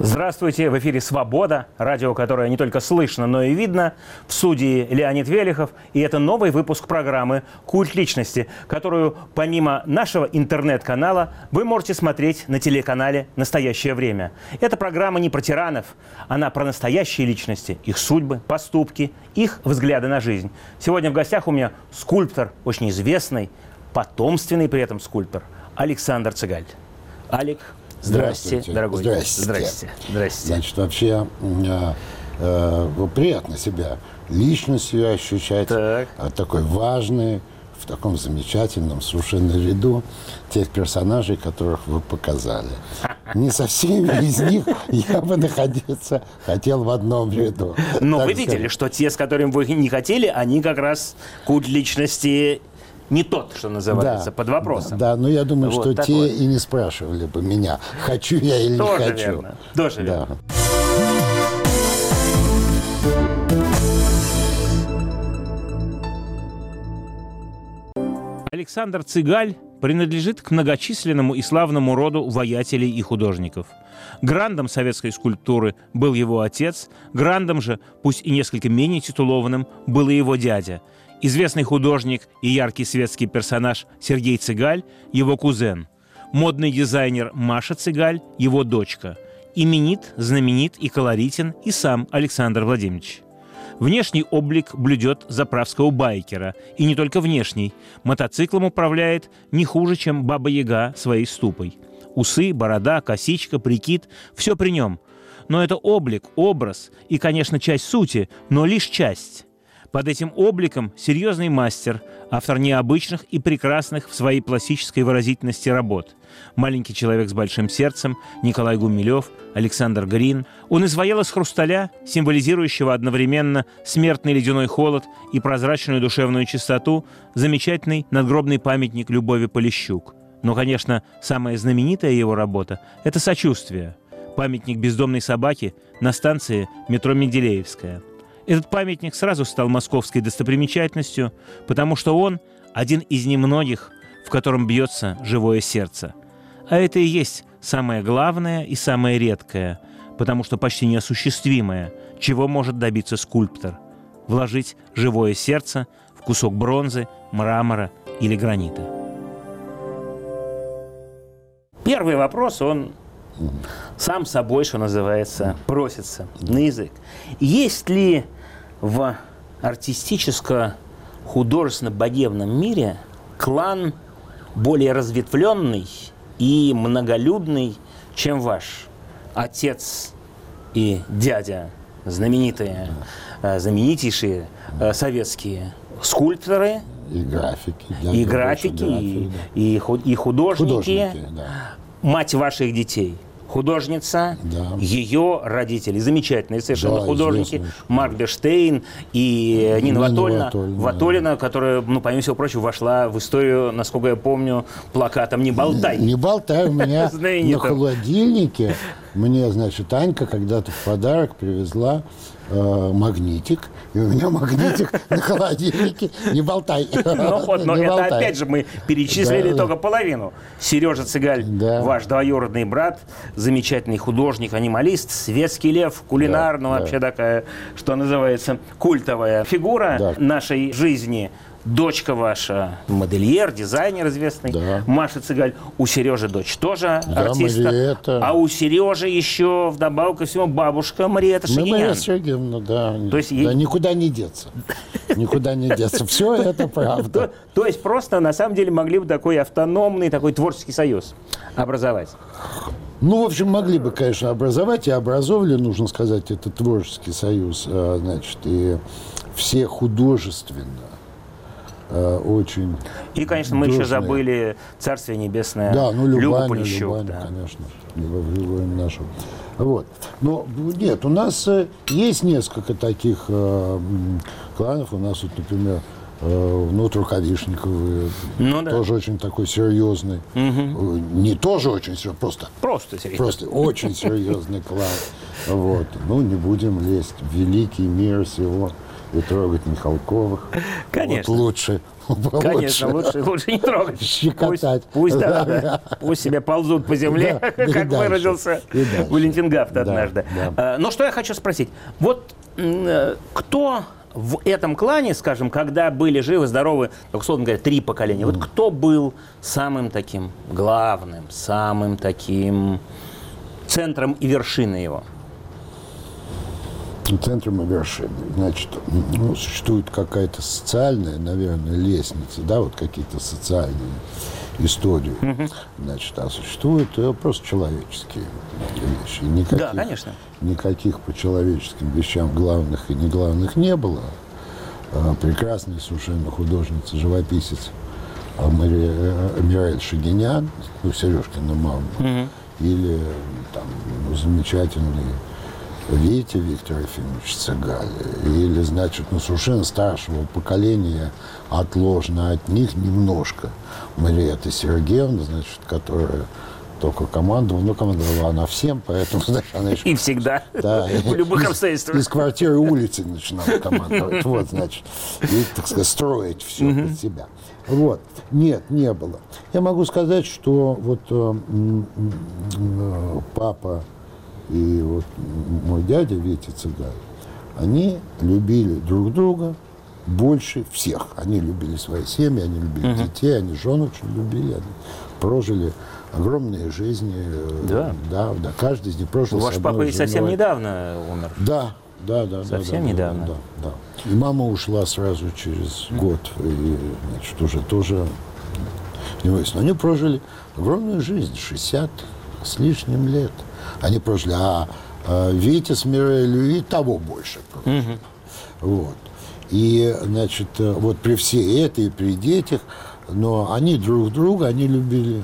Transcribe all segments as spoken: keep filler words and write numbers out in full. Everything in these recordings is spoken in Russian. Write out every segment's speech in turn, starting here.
Здравствуйте, в эфире «Свобода», радио, которое не только слышно, но и видно. В студии Леонид Велихов, и это новый выпуск программы «Культ личности», которую помимо нашего интернет-канала вы можете смотреть на телеканале «Настоящее время». Эта программа не про тиранов, она про настоящие личности, их судьбы, поступки, их взгляды на жизнь. Сегодня в гостях у меня скульптор, очень известный, потомственный при этом скульптор, Александр Цыгаль. Алик, здрасте, Здравствуйте, дорогой. Здрасте. Здрасте. Здрасте. Значит, вообще э, э, приятно себя личностью ощущать, Так. э, такой важный, в таком замечательном совершенно ряду тех персонажей, которых вы показали. Не со всеми из них я бы находиться хотел в одном ряду. Но Так вы видели, сказать. что те, с которыми вы не хотели, они как раз культ личности не тот, что называется, Да, под вопросом. Да, но я думаю, Вот что так те вот. и не спрашивали бы меня, хочу я или Тоже не хочу. верно. Тоже Да. верно. Александр Цыгаль принадлежит к многочисленному и славному роду воятелей и художников. Грандом советской скульптуры был его отец, грандом же, пусть и несколько менее титулованным, был и его дядя. Известный художник и яркий светский персонаж Сергей Цыгаль – его кузен. Модный дизайнер Маша Цыгаль – его дочка. Именит, знаменит и колоритен и сам Александр Владимирович. Внешний облик блюдет заправского байкера. И не только внешний. Мотоциклом управляет не хуже, чем Баба-Яга своей ступой. Усы, борода, косичка, прикид – все при нем. Но это облик, образ и, конечно, часть сути, но лишь часть. Под этим обликом серьезный мастер, автор необычных и прекрасных в своей пластической выразительности работ. Маленький человек с большим сердцем, Николай Гумилев, Александр Грин. Он изваял из хрусталя, символизирующего одновременно смертный ледяной холод и прозрачную душевную чистоту, замечательный надгробный памятник Любови Полищук. Но, конечно, самая знаменитая его работа – это «Сочувствие». Памятник бездомной собаки на станции метро Менделеевская. Этот памятник сразу стал московской достопримечательностью, потому что он один из немногих, в котором бьется живое сердце. А это и есть самое главное и самое редкое, потому что почти неосуществимое, чего может добиться скульптор – вложить живое сердце в кусок бронзы, мрамора или гранита. Первый вопрос, он сам собой, что называется, просится на язык. Есть ли в артистическо-художественно-богемном мире клан более разветвленный и многолюдный, чем ваш? Отец и дядя, знаменитые, знаменитейшие советские скульпторы, И графики. и графики, и, и, ху- и художники. Художники, да. Мать ваших детей художница, Да. ее родители замечательные совершенно Да, художники, известные. Марк Бештейн и Нина Нина Ватольна, Ватольна, Ватолина, которая, ну, помимо всего прочего, вошла в историю, насколько я помню, плакатом «Не болтай». Не болтай, у меня на Знаменитым. холодильнике, мне, значит, Анька когда-то в подарок привезла э, магнитик, и у меня магнитик на холодильнике. Не болтай. Ну вот, но Не это болтай. опять же мы перечислили Да, только половину. Сережа Цыгаль, Да. ваш двоюродный брат, замечательный художник, анималист, светский лев, кулинар, Да, ну да. вообще такая, что называется, культовая фигура Да. нашей жизни. Дочка ваша модельер, дизайнер известный, Да. Маша Цыгаль. У Сережи дочь тоже Да, артистка. Мариэтта. А у Сережи еще вдобавок ко всему бабушка Мариэтта Мы, Мария Шагинян. Сергеевна, да. То есть Да, ей- никуда не деться. Никуда не деться. Все это правда. То, то есть просто на самом деле могли бы такой автономный, такой творческий союз образовать. Ну, в общем, могли бы, конечно, образовать, и образовали, нужно сказать, это творческий союз, а, значит, и все художественно а, очень И, конечно, мы еще дружные. забыли Царствие Небесное, Да, ну, Любу Любаня, Полищук. Любаня, Да. конечно, Любовь нашу. Вот. Но нет, у нас э, есть несколько таких э, м, кланов. У нас, вот, например, э, внутрь Рукавишниковы, Ну да. тоже очень такой серьезный. Э, Не тоже очень серьезный, просто Просто серьезно. Просто очень серьезный клан. Вот. Ну, не будем лезть в великий мир всего и трогать Михалковых. Конечно. Вот лучше. Конечно, лучше, лучше не трогать. Щекотать. Пусть, пусть, да, да, пусть себе ползут по земле, Да, как дальше, выразился Валентин Гафт Да, однажды. да. Но что я хочу спросить. Вот м, кто в этом клане, скажем, когда были живы, здоровы, условно говоря, три поколения, вот кто был самым таким главным, самым таким центром и вершиной его? Центром и вершиной. Значит, ну, существует какая-то социальная, наверное, лестница, да, вот какие-то социальные истории. Угу. Значит, а существуют э, просто человеческие вещи. Никаких, да, конечно. Никаких по человеческим вещам главных и не главных не было. А, прекрасная совершенно художница, живописец а, Мари, а, Мирель Шагинян, ну, Сережкина мама, угу. или там ну, замечательный Витя Виктор Ефимович Цыгаль, или, значит, ну, совершенно старшего поколения, отложно от них немножко, Мариэтта Сергеевна, значит, которая только командовала, ну, командовала она всем, поэтому, значит, она еще... И всегда, да, в любых обстоятельствах. Из квартиры улицы начинала командовать, вот, значит, и, так сказать, строить все uh-huh. под себя. Вот. Нет, не было. Я могу сказать, что вот э, э, папа и вот мой дядя Витя Цыгаль, они любили друг друга больше всех. Они любили свои семьи, они любили uh-huh. детей, они жен очень любили, они прожили огромные жизни. Да? Да, да, каждый из них прожил. Ваш папа ведь совсем недавно умер. Да, да, да. Совсем да, недавно. Да, да, да. И мама ушла сразу через uh-huh. год, и, значит, уже тоже не выяснилось. Они прожили огромную жизнь, шестьдесят с лишним лет. Они прожили, а, а Витя с Мирелью и того больше прожили. Uh-huh. Вот. И, значит, вот при всей этой, при детях, но они друг друга, они любили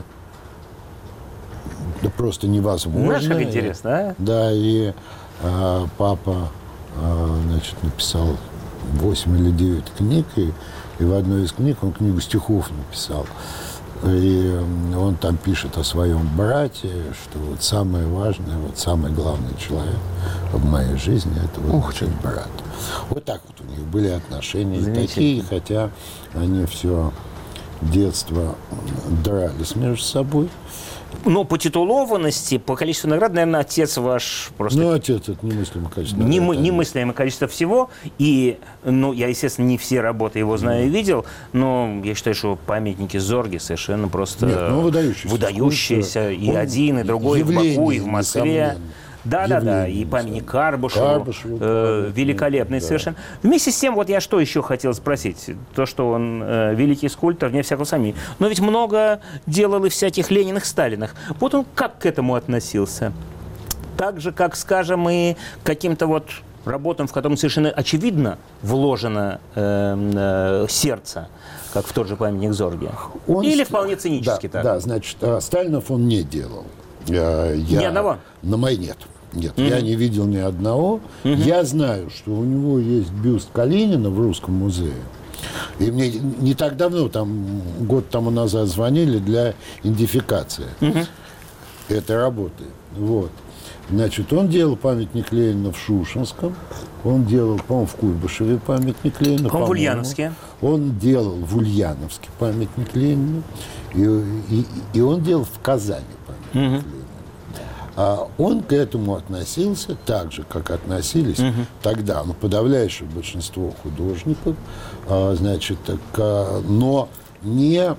да просто невозможно. Знаешь, как интересно, а? Да, и а, папа, а, значит, написал восемь или девять книг, и, и в одной из книг он книгу стихов написал. И он там пишет о своем брате, что вот самое важное, вот самый главный человек в моей жизни – это вот значит, брат. Вот так вот у них были отношения такие, хотя они все детство дрались между собой. Но по титулованности, по количеству наград, наверное, отец ваш просто... Ну, отец – это немыслимое количество. Нем, немыслимое количество всего. И, ну, я, естественно, не все работы его знаю и видел, но я считаю, что памятники Зорге совершенно просто Нет, ну, выдающиеся. выдающиеся. И один, и другой в Баку, и в Москве. Да, да, да, и памятник Карбышеву, Карбышеву э, великолепный да. совершенно. Вместе с тем, вот я что еще хотел спросить, то, что он э, великий скульптор, вне всякого сомнения, но ведь много делал и всяких Лениных, Сталинах. Вот он как к этому относился? Так же, как, скажем, и к каким-то вот работам, в котором совершенно очевидно вложено э, э, сердце, как в тот же памятник Зорге? Он... Или вполне цинически да, так? Да, значит, Сталинов он не делал. Я, ни одного? На моей нет. Нет, mm-hmm. я не видел ни одного. Mm-hmm. Я знаю, что у него есть бюст Калинина в Русском музее. И мне не так давно, там, год тому назад звонили для идентификации mm-hmm. этой работы. Вот. Значит, он делал памятник Ленина в Шушинском. Он делал, по-моему, в Куйбышеве памятник Ленина. По-моему, в Ульяновске. Он делал в Ульяновске памятник Ленину. И, и, и он делал в Казани памятник mm-hmm. Ленину. А он к этому относился так же, как относились uh-huh. тогда, ну, подавляющее большинство художников, а, значит, к, но не...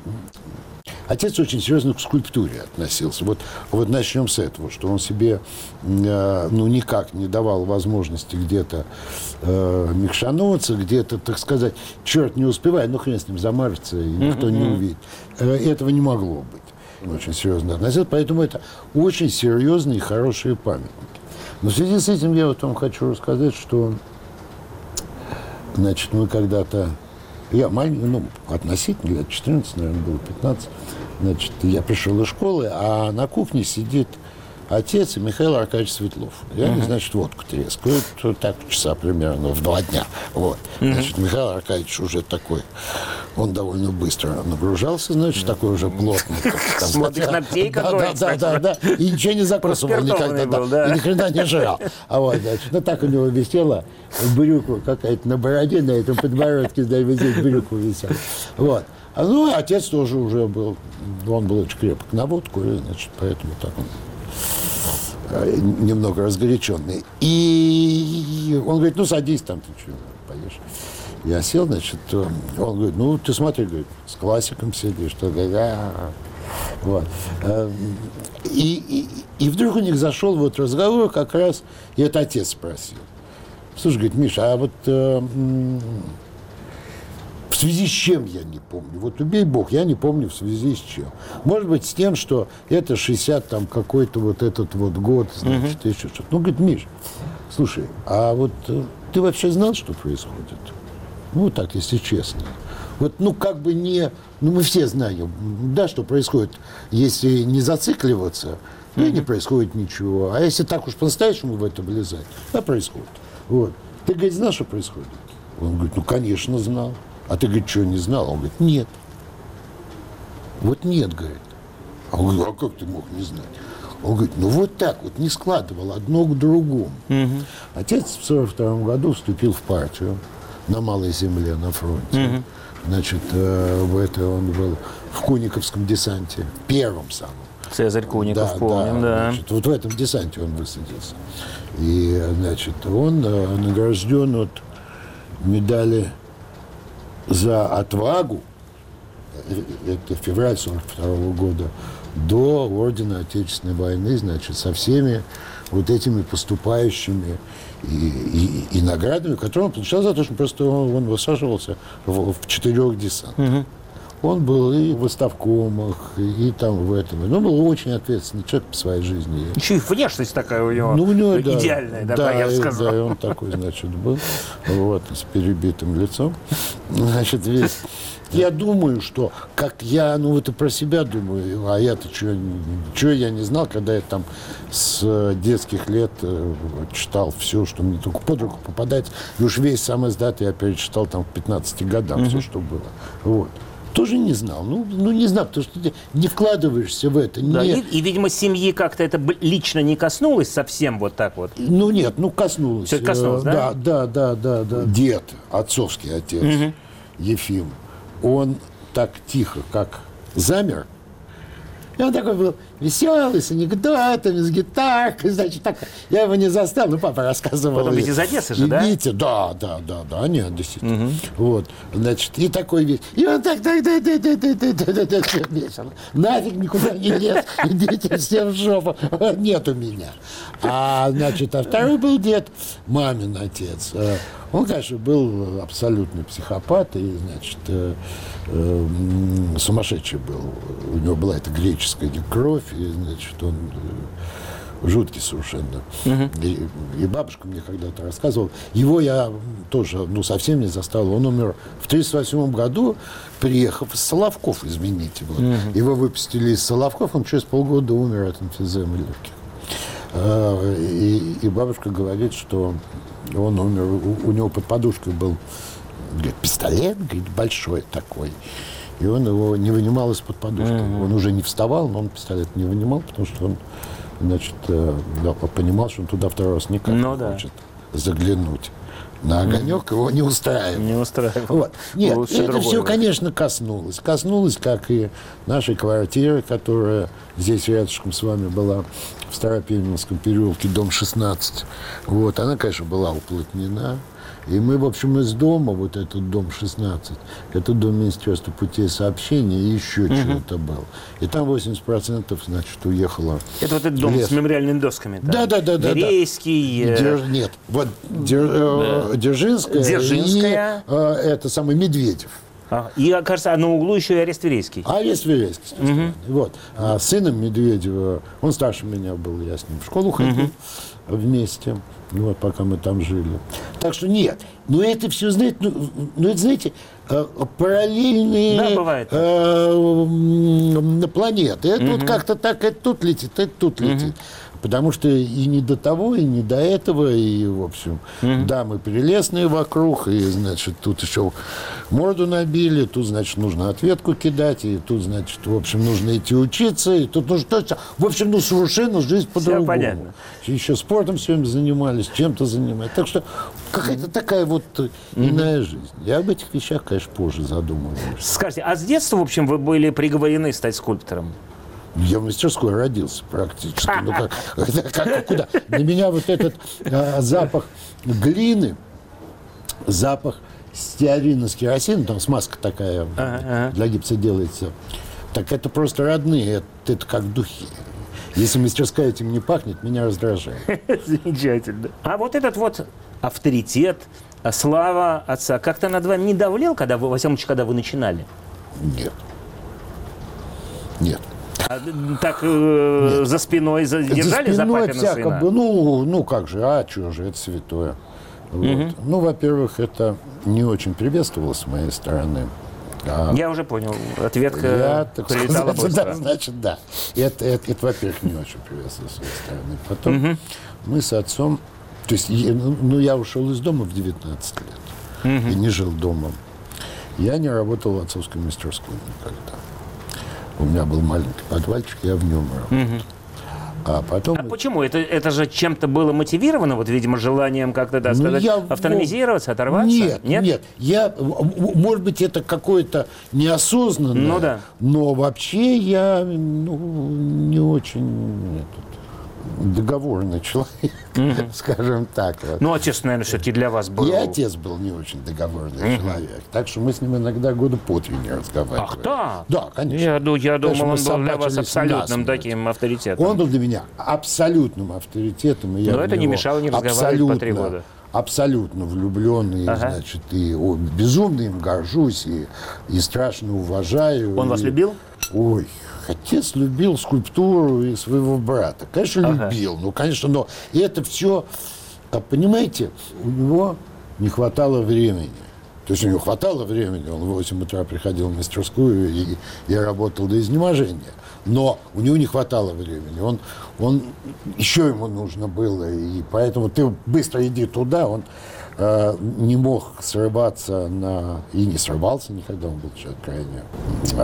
Отец очень серьезно к скульптуре относился. Вот, вот начнем с этого, что он себе ну, никак не давал возможности где-то э, микшануться, где-то, так сказать, черт не успевает, ну, хрен с ним замажется, и никто uh-huh. не увидит. Этого не могло быть. Он очень серьезно относился, поэтому это очень серьезные и хорошие памятники. Но в связи с этим я вот вам хочу рассказать, что, значит, мы когда-то, я маленький, ну, относительно, лет четырнадцать, наверное, было пятнадцать, значит, я пришел из школы, а на кухне сидит отец и Михаил Аркадьевич Светлов. И они, uh-huh. значит, водку трескают, так, часа примерно в два дня. Вот. Uh-huh. Значит, Михаил Аркадьевич уже такой, он довольно быстро нагружался, значит, uh-huh. такой уже плотный. С молодых ногтей какой-то. Да, да, да, да. И ничего не закусывал никогда. Был, да. И ни хрена не жрал. А вот, значит, ну так у него висела брюква какая-то на бороде, на этом подбородке, да, и здесь брюква висела. Вот. А, ну, отец тоже уже был, он был очень крепок на водку, и, значит, поэтому так он немного разгоряченный. И он говорит, ну, садись там, ты что, поешь. Я сел, значит, он говорит, ну, ты смотри, говорит, с классиком сидишь, что да, вот. И, и, и вдруг у них зашел вот разговор как раз, и это отец спросил. Слушай, говорит, Миша, а вот э, в связи с чем я не помню? Вот убей Бог, я не помню в связи с чем. Может быть, с тем, что это шестьдесят там какой-то вот этот вот год, значит, uh-huh. еще что-то. Ну, говорит, Миш, слушай, а вот э, ты вообще знал, что происходит? Ну, вот так, если честно. Вот, ну, как бы не... Ну, мы все знаем, да, что происходит, если не зацикливаться, ну, и не происходит ничего. А если так уж по-настоящему в это влезать, да, происходит. Вот. Ты, говорит, знаешь, что происходит? Он говорит, ну, конечно, знал. А ты, говорит, что, не знал? Он говорит, нет. Вот нет, говорит. А он говорит, а как ты мог не знать? Он говорит, ну, вот так вот, не складывал одно к другому. Угу. Отец в сорок втором году вступил в партию на Малой Земле, на фронте. Угу. Значит, э, в это он был в Куниковском десанте, первом самом. Цезарь Куников, да, помним, да. да. Значит, вот в этом десанте он высадился. И, значит, он э, награжден от медали за отвагу, это февраль сорок второго года, до ордена Отечественной войны, значит, со всеми вот этими поступающими и, и, и наградами, которые он получал за то, что просто он, он высаживался в, в четырех десантах. Угу. Он был и в Оставкомах, и, и там в этом. Он был очень ответственный человек по своей жизни. Еще и внешность такая у него, ну, у него идеальная, да, да, да, я бы сказал. Да, и он такой, значит, был, вот, с перебитым лицом. Значит, весь... Я думаю, что, как я, ну, это про себя думаю, а я-то что я не знал, когда я там с детских лет э, читал все, что мне только под руку попадается. И уж весь сам издат я перечитал там к пятнадцати годам, mm-hmm. все, что было. Вот. Тоже не знал. Ну, ну, не знал, потому что ты не вкладываешься в это. Да, не... и, и, видимо, семьи как-то это лично не коснулось совсем вот так вот? Ну, нет, ну, коснулось. Все коснулось, да? Да, да, да, да, да. Дед, отцовский отец, угу. Ефим, он так тихо, как замер. И он такой был веселый, с анекдотами, с гитаркой, значит, так. Я его не застал, ну, папа рассказывал. Потом ведь из Одессы же, да? Витя, да, да, да, да, они одесситы. Угу. Вот, значит, и такой весь. И он так, так, так, так, так, так, так, так, так, так, весело. Нафиг никуда не лез, идите все в жопу. Нет у меня. А, значит, а второй был дед, мамин отец. Он, конечно, был абсолютный психопат и, значит, э, э, сумасшедший был. У него была эта греческая кровь, и, значит, он э, жуткий совершенно. Uh-huh. И, и бабушка мне когда-то рассказывала. Его я тоже, ну, совсем не застал. Он умер в тридцать восьмом году, приехав из Соловков, извините. Вот. Uh-huh. Его выпустили из Соловков, он через полгода умер от эмфиземы легких. Э, и, и бабушка говорит, что он умер, у, у него под подушкой был, говорит, пистолет, говорит, большой такой. И он его не вынимал из-под подушки. Mm-hmm. Он уже не вставал, но он пистолет не вынимал, потому что он, значит, да, понимал, что он туда второй раз никак ну, не да. хочет заглянуть. На огонек mm-hmm. его не устраивал. Не устраивал. Вот. Нет, Лучше это все, конечно, коснулось. Коснулось, как и нашей квартиры, которая здесь рядышком с вами была, в Старопименском переулке, дом шестнадцать. Вот, она, конечно, была уплотнена. И мы, в общем, из дома, вот этот дом шестнадцать, это дом Министерства путей сообщения и еще угу. чего-то был. И там восемьдесят процентов, значит, уехало. Это вот этот дом лес. С мемориальными досками? Да, да, да. да Верейский. Да. Дер... Нет, вот Дер... да. Дзержинская, Дзержинская. И э, это самый Медведев. А, и, кажется, на углу еще и Арест Верейский. Арест Верейский, угу. Вот. А сыном Медведева, он старше меня был, я с ним в школу ходил. Угу. вместе, вот, пока мы там жили. Так что нет. Но это все, знаете, ну, ну это, знаете, параллельные да, бывает. э, планеты. Это угу. вот как-то так, это тут летит, это тут летит. Угу. Потому что и не до того, и не до этого, и, в общем, mm-hmm. дамы прелестные вокруг, и, значит, тут еще морду набили, тут, значит, нужно ответку кидать, и тут, значит, в общем, нужно идти учиться, и тут нужно... В общем, ну, совершенно жизнь по-другому. Все понятно. Еще спортом все время занимались, чем-то занимались. Так что какая-то mm-hmm. такая вот иная mm-hmm. жизнь. Я об этих вещах, конечно, позже задумываюсь. Скажите, а с детства, в общем, вы были приговорены стать скульптором? Я в мастерской родился практически. Ну, как, как, как, куда? Для меня вот этот а, запах глины, запах стеарина с керосином, там смазка такая ага. для гипса делается, так это просто родные, это, это как духи. Если мастерская этим не пахнет, меня раздражает. Замечательно. А вот этот вот авторитет, слава отца, как-то над вами не давлел, когда вы, во всяком случае, когда вы начинали? Нет. Нет. А, так э, за спиной задержали за, за папина сына? Бы, ну, ну как же, а что же, это святое. Вот. Угу. Ну, во-первых, это не очень приветствовалось с моей стороны. А я уже понял. Ответка я, так прилетала сказать, быстро. Да, значит, да. Это, это, это, во-первых, не очень приветствовалось с моей стороны. Потом угу. мы с отцом... То есть, я, ну, я ушел из дома в девятнадцать лет. Угу. И не жил дома. Я не работал в отцовской мастерской никогда. У меня был маленький подвальчик, я в нем работал. Угу. А потом... А почему? Это, это же чем-то было мотивировано, вот, видимо, желанием как-то, так сказать, ну, автономизироваться, оторваться? Нет, нет, нет. Я, может быть, это какое-то неосознанное, ну, да. но вообще я ну, не очень... Этот, договорный человек, mm-hmm. скажем так. Ну, отец, наверное, все-таки для вас был... И отец был не очень договорный mm-hmm. человек. Так что мы с ним иногда года по три не разговаривали. Ах, да? Да, конечно. Я, я думал, он был для вас насмерть. абсолютным таким авторитетом. Он был для меня абсолютным авторитетом. И я Но это не мешало не разговаривать по три года. Абсолютно влюбленный, ага. значит, и о, безумно им горжусь, и, и страшно уважаю. Он и... вас любил? Ой, отец любил скульптуру и своего брата. Конечно, ага. любил, ну, конечно, но это все, понимаете, у него не хватало времени. То есть у него хватало времени, он в восемь утра приходил в мастерскую, и я работал до изнеможения. Но у него не хватало времени, он, он, еще ему нужно было, и поэтому ты быстро иди туда, он э, не мог срываться на... И не срывался никогда, он был человек крайне э,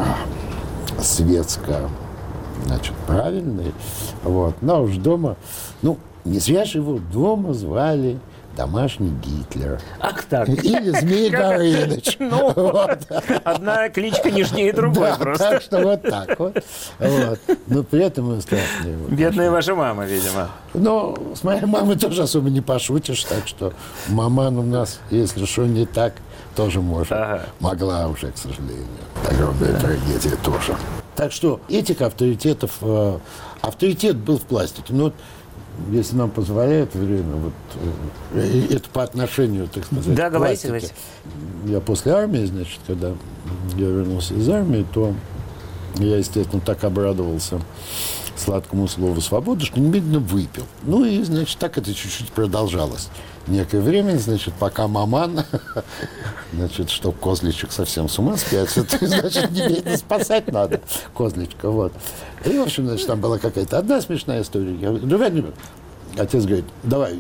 светско, значит, правильный. Вот. Но уж дома, ну, не зря же его дома звали домашний Гитлер. Ах так. Или Змей Горыныч. Ну, вот. Одна кличка нежнее другой да, просто. Так что вот так вот. вот. Но при этом он страшный. Вот, бедная ваша мама, видимо. Но с моей мамой тоже особо не пошутишь, так что маман у нас, если что не так, тоже может. Ага. Могла уже, к сожалению. Огромная да. трагедия тоже. Так что этих авторитетов... Э, авторитет был в пластике. Но если нам позволяет время, вот э, это по отношению, так сказать, да, к говорите, пластике. говорите. Я после армии, значит, когда я вернулся из армии, то я, естественно, так обрадовался сладкому слову «свобода», что немедленно выпил. Ну и, значит, так это чуть-чуть продолжалось. Некое время, значит, пока маман, значит, что козличек совсем с ума спятся, то, значит, немедленно спасать надо козличка, вот. И, в общем, значит, там была какая-то одна смешная история. Я говорю, давай, не... Отец говорит, давай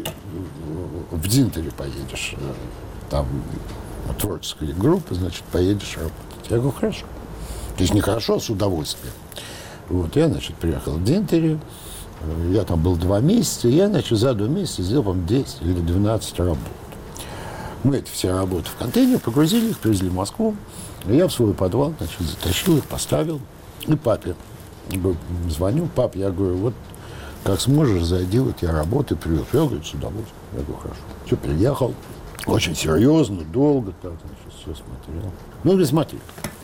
в Дзинтере поедешь, там творческая группа, значит, поедешь работать. Я говорю, хорошо. То есть не хорошо, а с удовольствием. Вот, я, значит, приехал в Дзинтере, я там был два месяца, и я, значит, за два месяца сделал, по-моему, десять или двенадцать работ. Мы эти все работы в контейнер погрузили их, привезли в Москву. И я в свой подвал, значит, затащил их, поставил. И папе звоню, пап, я говорю, вот как сможешь, зайди, вот я работаю, привез. Я говорю, с удовольствием. Я говорю, хорошо. Все, приехал. Очень серьезно, долго так, значит, все смотрел. Ну, говорит, смотри.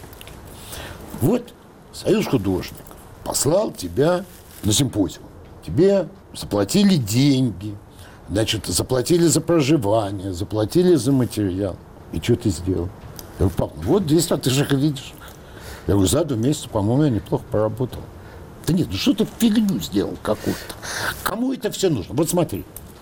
Вот Союз художников послал тебя на симпозиум. Тебе заплатили деньги, значит, заплатили за проживание, заплатили за материал. И что ты сделал? Я говорю, пап, ну вот здесь, а ты же их видишь. Я говорю, за два месяца, по-моему, я неплохо поработал. Да нет, ну что ты фигню сделал какую-то? Кому это все нужно? Вот смотри,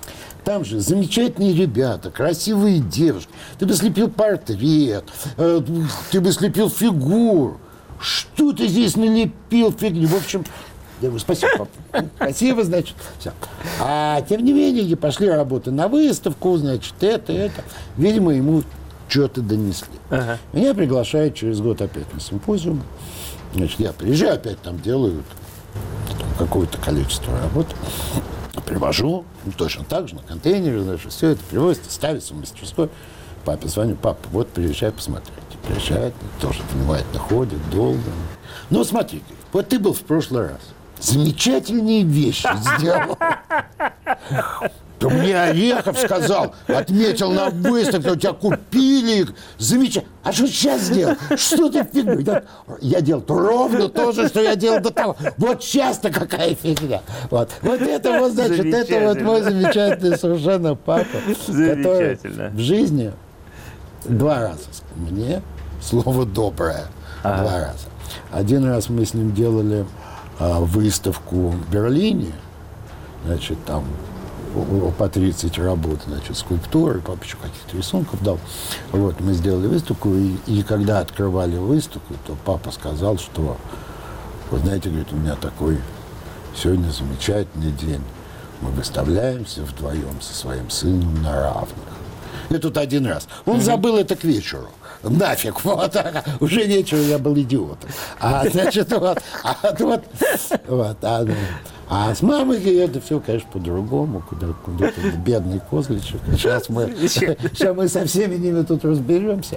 там же замечательные ребята, красивые девушки. Ты бы слепил портрет, э, ты бы слепил фигуру. Что ты здесь налепил фигню? В общем, я говорю, спасибо, папа. Спасибо, значит, все. А тем не менее, пошли работы на выставку, значит, это, это. Видимо, ему что-то донесли. Ага. Меня приглашают через год опять на симпозиум. Значит, я приезжаю, опять там делаю какое-то количество работ. Привожу, ну, точно так же, на контейнере, значит, все это привозится, ставится в мастерской. Папе звоню, папа, вот приезжай, посмотреть. Приезжает, тоже внимательно ходит, долго. Ну, смотри, вот ты был в прошлый раз. Замечательные вещи сделал. То мне Орехов сказал, отметил на выставке, у тебя купили их. Замечательно. А что сейчас сделал? Что ты фигню? Я, я делал ровно то же, что я делал до того. Вот сейчас-то какая фигня. Вот, вот это вот, значит, это вот мой замечательный совершенно папа, который в жизни два раза мне слово доброе. Ага. Два раза. Один раз мы с ним делали а, выставку в Берлине. Значит, там по тридцать работ, значит, скульптуры, папа еще каких-то рисунков дал. Вот, мы сделали выставку, и, и когда открывали выставку, то папа сказал, что, вы знаете, говорит, у меня такой сегодня замечательный день. Мы выставляемся вдвоем со своим сыном на равных. И тут один раз. Он mm-hmm. забыл это к вечеру. Нафиг, вот, уже вечером я был идиотом. А, значит, вот, а, вот, вот, а, а с мамой это все, конечно, по-другому, куда, куда-то бедный козличек. Сейчас мы, сейчас мы со всеми ними тут разберемся.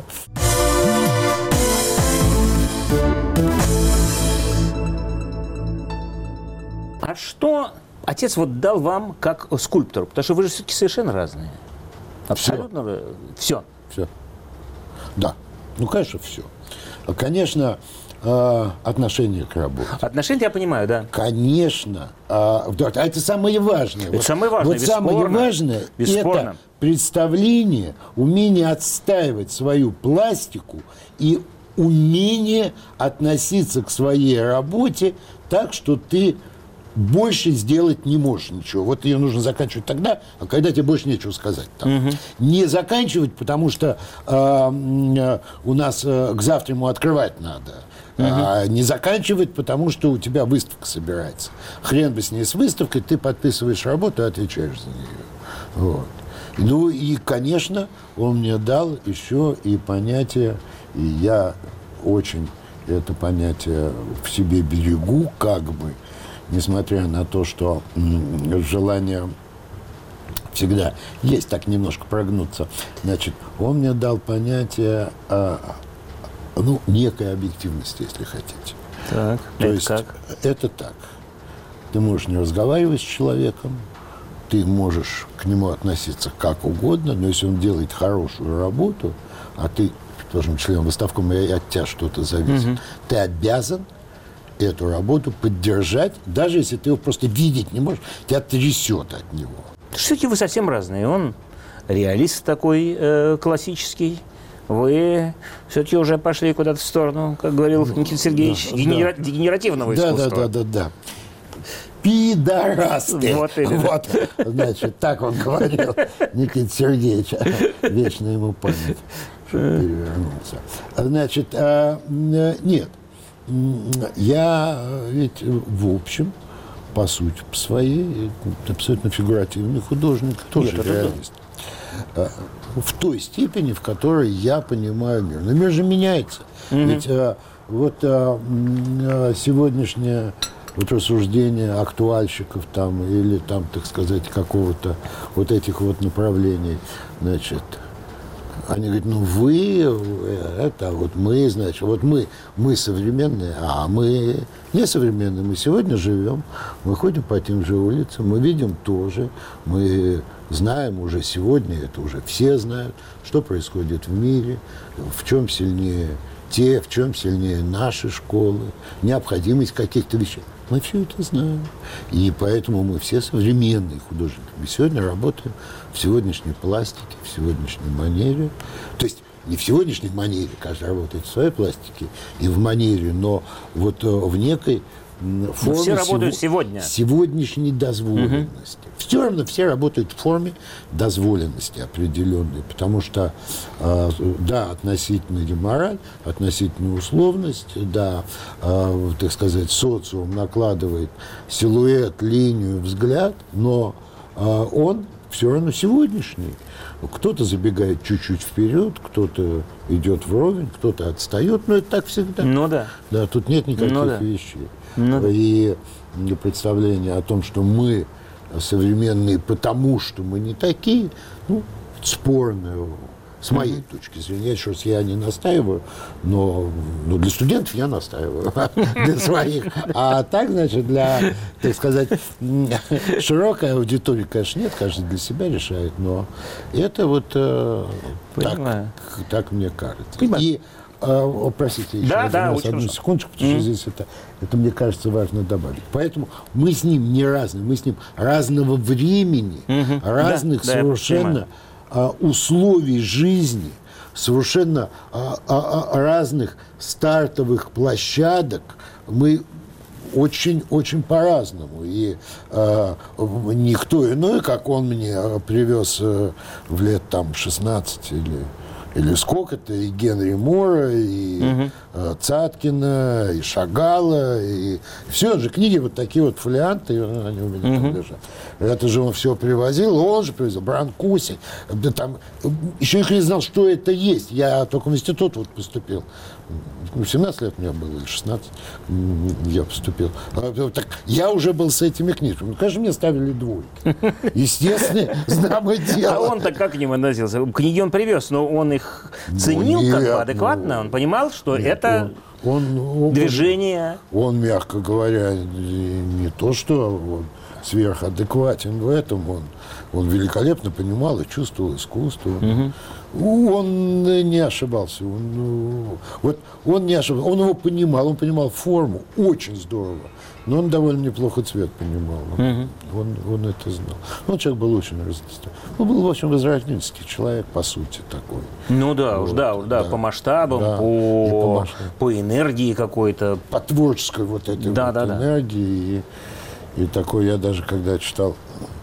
А что отец вот дал вам как скульптору? Потому что вы же все-таки совершенно разные. Абсолютно все. Все. Да, ну, конечно, все. Конечно, э, отношение к работе. Отношения, я понимаю, да. Конечно. Э, а это самое важное. Это вот, самое важное, вот самое важное – это представление, умение отстаивать свою пластику и умение относиться к своей работе так, что ты больше сделать не можешь ничего. Вот ее нужно заканчивать тогда, а когда тебе больше нечего сказать. Там. Угу. Не заканчивать, потому что э, у нас э, к завтраму открывать надо. Угу. А не заканчивать, потому что у тебя выставка собирается. Хрен бы с ней с выставкой, ты подписываешь работу и отвечаешь за нее. Вот. Ну и, конечно, он мне дал еще и понятие, и я очень это понятие в себе берегу, как бы, несмотря на то, что м, желание всегда есть так немножко прогнуться. Значит, он мне дал понятие, а, ну, некой объективности, если хотите. Так, то это есть как? Это так. Ты можешь не разговаривать с человеком, ты можешь к нему относиться как угодно, но если он делает хорошую работу, а ты, тоже член выставки, и от тебя что-то зависит, угу. ты обязан эту работу поддержать, даже если ты его просто видеть не можешь, тебя трясет от него. Все-таки вы совсем разные. Он реалист такой э, классический. Вы все-таки уже пошли куда-то в сторону, как говорил ну, Никита Сергеевич, да, дегенера... да. дегенеративного да, искусства. Да, да, да, да. Пидорас ты! Вот, вот, значит, так он говорил, Никита Сергеевич, вечно ему память, чтобы перевернулся. Значит, а, нет, я ведь, в общем, по сути по своей, абсолютно фигуративный художник, тоже нет, реалист. Да. В той степени, в которой я понимаю мир. Но мир же меняется. Mm-hmm. Ведь а, вот а, сегодняшнее вот рассуждение актуальщиков там, или там, так сказать, какого-то вот этих вот направлений, значит, они говорят, ну вы, это вот мы, значит, вот мы, мы современные, а мы не современные, мы сегодня живем, мы ходим по тем же улицам, мы видим тоже, мы знаем уже сегодня, это уже все знают, что происходит в мире, в чем сильнее те, в чем сильнее наши школы, необходимость каких-то вещей. Мы все это знаем. И поэтому мы все современные художники. Мы сегодня работаем в сегодняшней пластике, в сегодняшней манере. То есть не в сегодняшней манере, каждый работает в своей пластике и в манере, но вот в некой форме все работают сего- сегодня. сегодняшней дозволенности. Угу. Все равно все работают в форме дозволенности определенной, потому что, э, да, относительная мораль, относительная условность, да, э, так сказать, социум накладывает силуэт, линию, взгляд, но э, он все равно сегодняшний. Кто-то забегает чуть-чуть вперед, кто-то идет вровень, кто-то отстает, но это так всегда. Ну да. Да, тут нет никаких ну, да. вещей. Ну, да. И представление о том, что мы современные, потому что мы не такие, ну, спорное. С моей mm-hmm. точки зрения, еще раз я не настаиваю, но, но для студентов я настаиваю, для своих. А так, значит, для, так сказать, широкой аудитории, конечно, нет, каждый для себя решает, но это вот э, так, так мне кажется. Понимаю. И, э, простите, еще да, раз, да, одну хорошо. секундочку, потому mm-hmm. что здесь это, это, мне кажется, важно добавить. Поэтому мы с ним не разные, мы с ним разного времени, mm-hmm. разных да, совершенно... условий жизни, совершенно а, а, а, разных стартовых площадок, мы очень-очень по-разному. И а, никто иной, как он мне привез в лет там шестнадцать или, или сколько-то, и Генри Мора, и угу. а, Цаткина, и Шагала, и все же книги, вот такие вот фолианты, они у меня угу. там лежат. Это же он все привозил, он же привозил, Бранкуси. Да там, еще никто не знал, что это есть. Я только в институт вот поступил. семнадцать лет у меня было, или шестнадцать, я поступил. Так, я уже был с этими книжками. Ну, конечно, мне ставили двойки. Естественно, знамо дело. А он-то как к ним относился? Книги он привез, но он их ценил ну, нет, как бы адекватно? Ну, он понимал, что нет, это он, он, движение? Он, он, мягко говоря, не то, что... Он, сверхадекватен в этом, он, он великолепно понимал и чувствовал искусство. Угу. Он не ошибался. Он, вот, он не ошибался. Он его понимал, он понимал форму очень здорово, но он довольно неплохо цвет понимал. Угу. Он, он это знал. Он человек был очень разносторонний. Он был очень возрожденский человек, по сути, такой. Ну да, вот, уж да, уж да, да, по масштабам, да, по, по, масштабам. По энергии какой-то. По творческой вот этой да, вот да, энергии. Да. И такой я даже, когда читал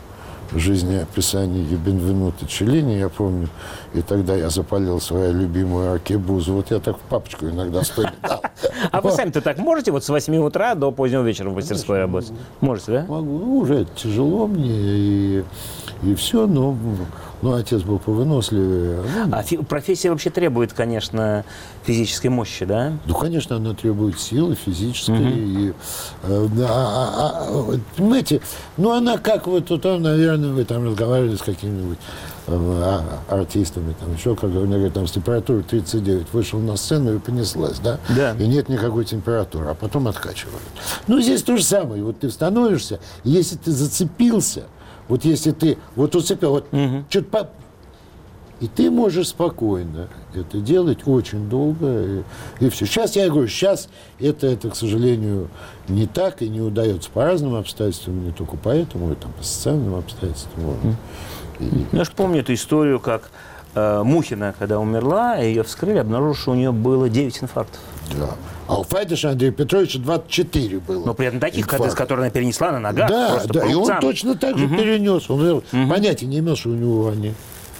жизнеописание Бенвенуто Челлини, я помню, и тогда я запалил свою любимую аркебузу. Вот я так в папочку иногда вспоминал. А вы сами-то так можете вот с восьми утра до позднего вечера в мастерской работать? Можете, да? Могу. Ну, уже тяжело мне, и, и все, но, но отец был повыносливее. А фи- профессия вообще требует, конечно, физической мощи, да? Ну, конечно, она требует силы физической. Mm-hmm. И, э, а, а, понимаете, ну, она как вот, тут, наверное, вы там разговаривали с какими-нибудь э, артистами, там еще, как они говорят, там с температурой тридцать девять, вышел на сцену и понеслась, да? Да. И нет никакой температуры, а потом откачивают. Ну, здесь то же самое. Вот ты становишься, если ты зацепился, вот если ты вот уцепил, вот угу. что-то по... И ты можешь спокойно это делать очень долго, и, и все. Сейчас я говорю, сейчас это, это, к сожалению, не так и не удается по разным обстоятельствам, не только поэтому, и там, по социальным обстоятельствам. Mm. И, я же помню эту историю, как э, Мухина, когда умерла, ее вскрыли, обнаружили, что у нее было девять инфарктов. Да. А у Файдыша Андрея Петровича двадцать четыре было. Но при этом таких, инфаркт. Которые она перенесла на ногах. Да, да, и он точно так же угу. перенес. Он угу. понятия не имел, что у него они...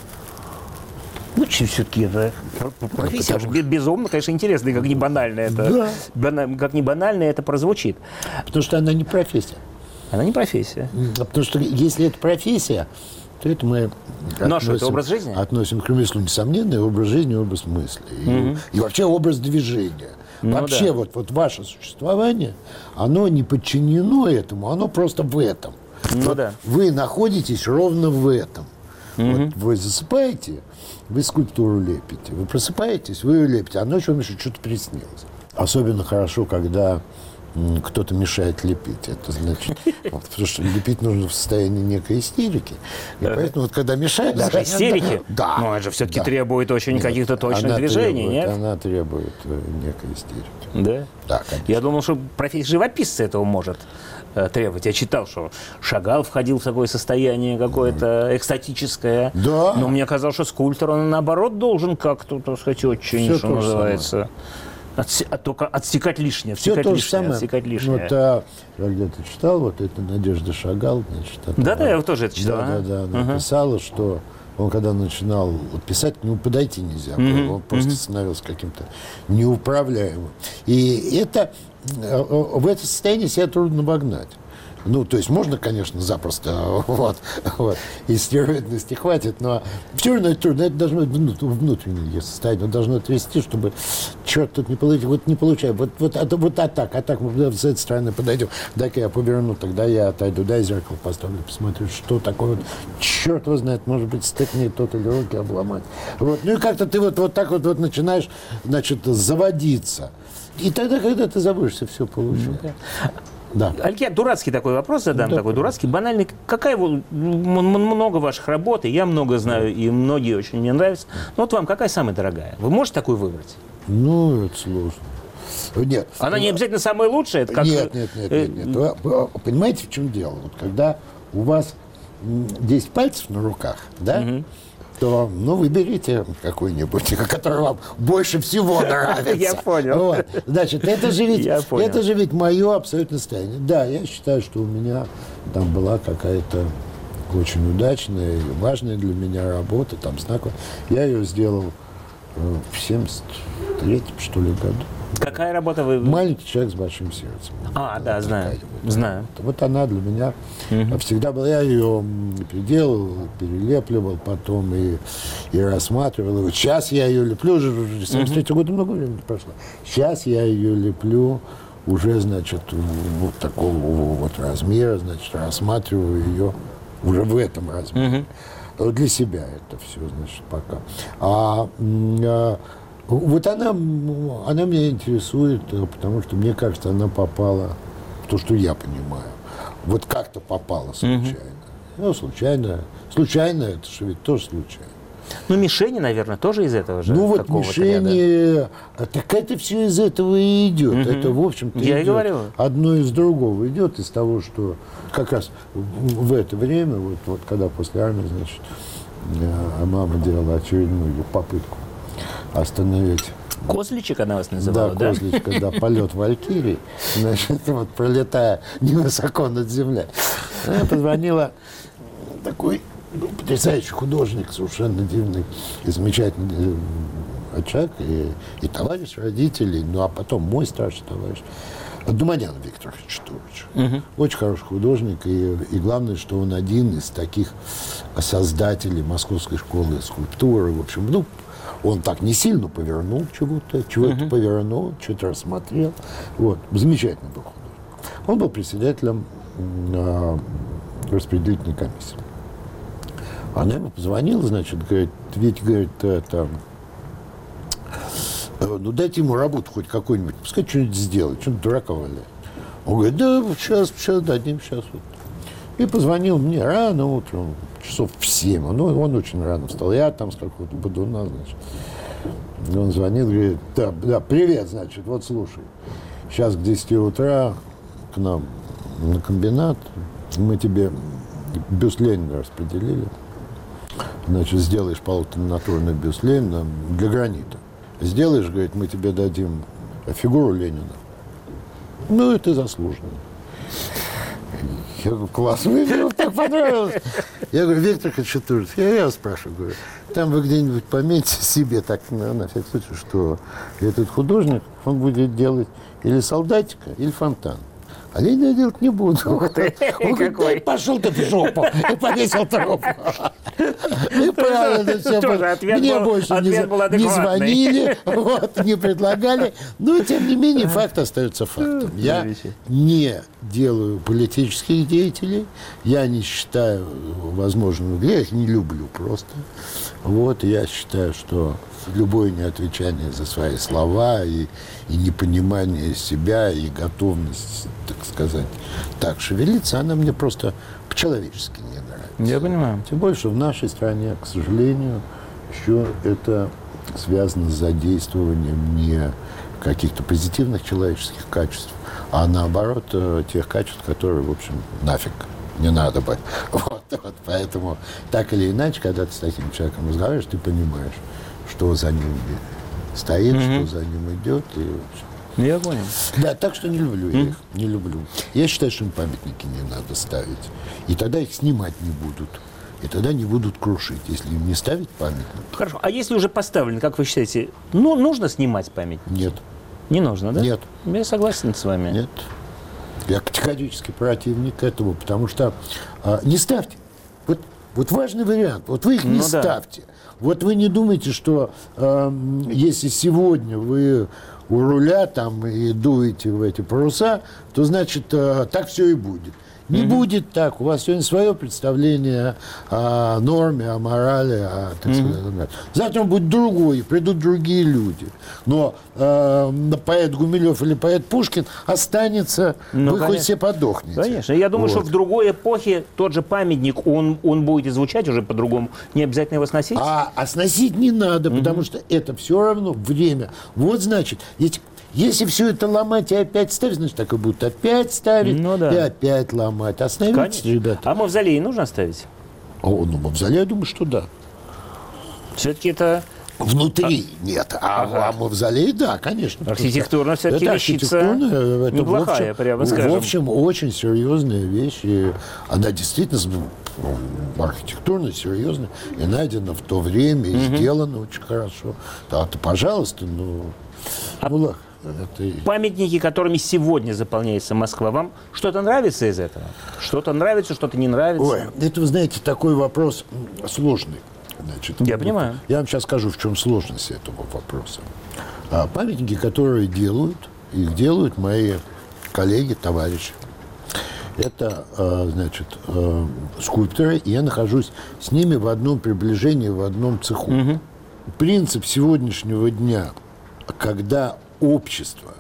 Ну, все-таки это профессия потому... безумно, конечно, интересно, как не банально это, да. бана... как не банально это прозвучит. Потому что она не профессия. Она не профессия. Потому что если это профессия, то это мы ну, относим, это образ жизни? Относим к ремеслу несомненный образ жизни, образ мысли. Mm-hmm. И, и вообще образ движения. Ну, вообще да. вот, вот ваше существование, оно не подчинено этому, оно просто в этом. Ну, вот да. Вы находитесь ровно в этом. Mm-hmm. Вот вы засыпаете, вы скульптуру лепите. Вы просыпаетесь, вы ее лепите, а ночью вам еще что-то приснилось. Особенно хорошо, когда м, кто-то мешает лепить. Это значит, вот, потому что лепить нужно в состоянии некой истерики. И поэтому вот когда мешает... Даже истерики? Да. Но это же все-таки да. требует очень нет, каких-то точных движений, требует, нет? Она требует некой истерики. Да? Да, конечно. Я думал, что профессия живописца этого может требовать. Я читал, что Шагал входил в такое состояние какое-то экстатическое. Да. Но мне казалось, что скульптор, он наоборот должен как-то, так сказать, очень, все что называется, Отсе... А только отсекать лишнее, Все отсекать то же лишнее, самое. отсекать лишнее. Вот, а, я где-то читал, вот это Надежда Шагал, значит, Да-да, я тоже это читал. Да, а? да, да, она Ага. писала, что он, когда начинал писать, к нему подойти нельзя было. Мгм, Он просто мгм. становился каким-то неуправляемым. И это, э, в это состояние себя трудно вогнать. Ну, то есть можно, конечно, запросто, вот, вот, и стероидности хватит, но все равно это трудно, это должно быть внут- внутреннее состояние, оно должно трясти, чтобы, черт, тут не получилось, вот не получаю, вот, вот, а, вот а так, а так, мы с этой стороны подойдем, дай-ка я поверну, тогда я отойду, дай зеркало поставлю, посмотрю, что такое, вот, черт его знает, может быть, стыкнет тот или руки обломать. Вот, ну и как-то ты вот, вот так вот, вот начинаешь, значит, заводиться. И тогда, когда ты забудешься, все получится. Да. Альк, я дурацкий такой вопрос задам, Да. такой дурацкий, банальный. Какая вот, м- м- много ваших работ, и я много знаю, и многие очень мне нравятся. Но вот вам какая самая дорогая? Вы можете такую выбрать? Ну, это сложно. Нет. Она не обязательно самая лучшая? Это как... Нет, нет, нет, нет, нет. Вы- вы Понимаете, в чем дело? Вот когда у вас м, десять пальцев на руках, да, то, ну, выберите какой-нибудь, который вам больше всего нравится. Я понял. Вот. Значит, это же ведь, Я понял. это же ведь мое абсолютное состояние. Да, я считаю, что у меня там была какая-то очень удачная и важная для меня работа, там, знаковая. Я ее сделал э, в семьдесят третьем, что ли, году. Какая работа вы... «Маленький человек с большим сердцем». А, да, знаю, Такая вот. знаю. Вот она для меня всегда была. Я ее переделывал, перелепливал потом и, и рассматривал. И вот сейчас я ее леплю, уже семьдесят третьего года много времени прошло. Сейчас я ее леплю уже, значит, вот такого вот размера, значит, рассматриваю ее уже в этом размере. Для себя это все, значит, пока. А, м, а вот она, м, она меня интересует, э, потому что, мне кажется, она попала в то, что я понимаю. Вот как-то попала случайно. Ну, случайно. Случайно, это же ведь тоже случайно. Ну, мишени, наверное, тоже из этого же Ну вот какого-то ряда. мишени, а так это все из этого и идет. Это, в общем-то, Я и идет. говорю. Одно из другого идет, из того, что как раз в в это время, вот, вот когда после армии, значит, э, мама делала очередную попытку остановить. Козличек она вас называла, Да, да? козличка, да, полет Валькирии, значит, вот пролетая невысоко над землей. Она позвонила такой ну, потрясающий художник, совершенно дивный и замечательный э, человек, и, и товарищ родителей, ну а потом мой старший товарищ, Думанян Виктор Хачатурович. Очень хороший художник, и, и главное, что он один из таких создателей Московской школы скульптуры. В общем, ну, он так не сильно повернул чего-то, чего-то повернул, что-то рассмотрел. Вот. Замечательный был художник. Он был председателем э, распределительной комиссии. Она ему позвонила, значит, говорит, ведь, говорит, это, э, ну дайте ему работу хоть какую-нибудь, пускай что-нибудь сделает, что-нибудь дурака валяет. Он говорит, да, сейчас, сейчас дадим, сейчас вот. И позвонил мне рано утром, часов в семь. Ну, он очень рано встал. Я там с какого-то бодуна, значит. И он звонит, говорит, да, да, привет, значит, вот слушай. Сейчас к десяти утра к нам на комбинат. Мы тебе бюст Ленина распределили. Значит, сделаешь полуторанатурный бюст Ленина для гранита. Сделаешь, говорит, мы тебе дадим фигуру Ленина. Ну, это заслуженно. Я говорю, класс, мне так понравилось. Я говорю, Виктор Хачатурович, я, я вас спрашиваю, говорю, там вы где-нибудь пометьте себе так, на, на всякий случай, что этот художник, он будет делать или солдатика, или фонтан. А я не делать не буду. Ух ты, Он говорит, какой. да пошел ты в жопу. И повесил трубку. И правильно все. Тоже ответ Мне был- больше не, ответ за- был не адекватный. звонили, вот, не предлагали. Но, тем не менее, факт остается фактом. Я не делаю политических деятелей, я не считаю возможным, я их не люблю просто. Вот, я считаю, что любое неотвечание за свои слова и, и непонимание себя, и готовность, так сказать, так шевелиться, она мне просто по-человечески не нравится. Я понимаю. Тем более, что в нашей стране, к сожалению, еще это связано с задействованием не каких-то позитивных человеческих качеств, а наоборот, э, тех качеств, которые, в общем, нафиг не надо бы. Вот, вот, поэтому, так или иначе, когда ты с таким человеком разговариваешь, ты понимаешь, что за ним стоит, mm-hmm. что за ним идет. И, ну, я понял. Да, так что не люблю mm-hmm. я их, не люблю. Я считаю, что им памятники не надо ставить. И тогда их снимать не будут. И тогда не будут крушить, если им не ставить памятник. Хорошо. А если уже поставлен, как вы считаете, ну, нужно снимать памятник? Нет. Не нужно, да? Нет. Я согласен с вами. Нет. Я категорически противник этого, потому что а, не ставьте. Вот, вот важный вариант. Вот вы их не ну, ставьте. Да. Вот вы не думайте, что а, если сегодня вы у руля там и дуете в эти паруса, то значит а, так все и будет. Не mm-hmm. будет так. У вас сегодня свое представление о норме, о морали. О, так mm-hmm. сказать. Завтра будет другое, придут другие люди. Но э, поэт Гумилев или поэт Пушкин останется, ну, вы конечно. Хоть все подохнете. Конечно. Я думаю, вот. Что в другой эпохе тот же памятник, он, он будет звучать уже по-другому. Не обязательно его сносить. А, а сносить не надо, mm-hmm. потому что это все равно время. Вот значит, есть... Если все это ломать и опять ставить, значит, так и будут опять ставить ну, да. и опять ломать. Остановитесь, ребята. А мавзолей нужно ставить? О, ну, мавзолей, я думаю, что да. Все-таки это... Внутри а... нет, а, ага. а мавзолей, да, конечно. Архитектурно все-таки вещица неплохая, прямо скажем. В общем, очень серьезная вещь. И она действительно ну, архитектурно серьезная и найдена в то время, и угу. сделана очень хорошо. Да, то, пожалуйста, ну... А... ну это... Памятники, которыми сегодня заполняется Москва, вам что-то нравится из этого? Что-то нравится, что-то не нравится? Ой, это, вы знаете, такой вопрос сложный. Значит, я вот, понимаю. Я вам сейчас скажу, в чем сложность этого вопроса. А памятники, которые делают, их делают мои коллеги, товарищи. Это, значит, скульпторы, и я нахожусь с ними в одном приближении, в одном цеху. Угу. Принцип сегодняшнего дня, когда общество,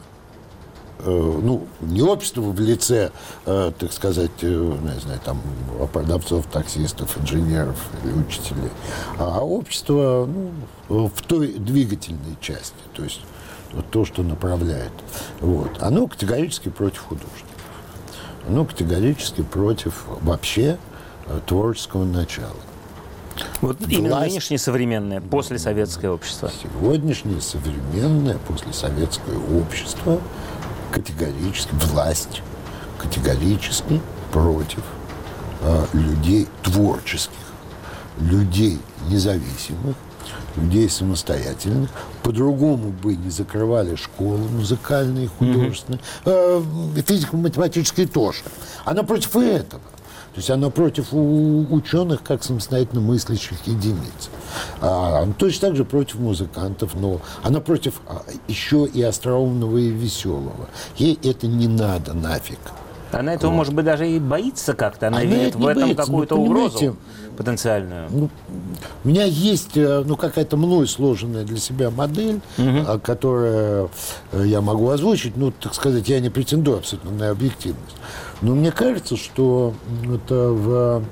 э, ну, не общество в лице, э, так сказать, э, не знаю, там, продавцов, таксистов, инженеров или учителей, а общество ну, в той двигательной части, то есть вот то, что направляет, вот, оно категорически против художников. Оно категорически против вообще э, творческого начала. Вот власть, именно нынешнее современное, послесоветское общество. Сегодняшнее современное послесоветское общество категорически, власть категорически против э, людей творческих, людей независимых, людей самостоятельных. По-другому бы не закрывали школы музыкальные, художественные, mm-hmm. э, физико-математические тоже. Она против этого. То есть она против ученых как самостоятельно мыслящих единиц. А, она точно так же против музыкантов, но она против еще и остроумного и веселого. Ей это не надо нафиг. Она этого, вот. Может быть, даже и боится как-то. Она, она видит в этом боится, какую-то угрозу потенциальную. Ну, у меня есть ну, какая-то мной сложенная для себя модель, угу. которую я могу озвучить. Ну, так сказать, я не претендую абсолютно на объективность. Но мне кажется, что это в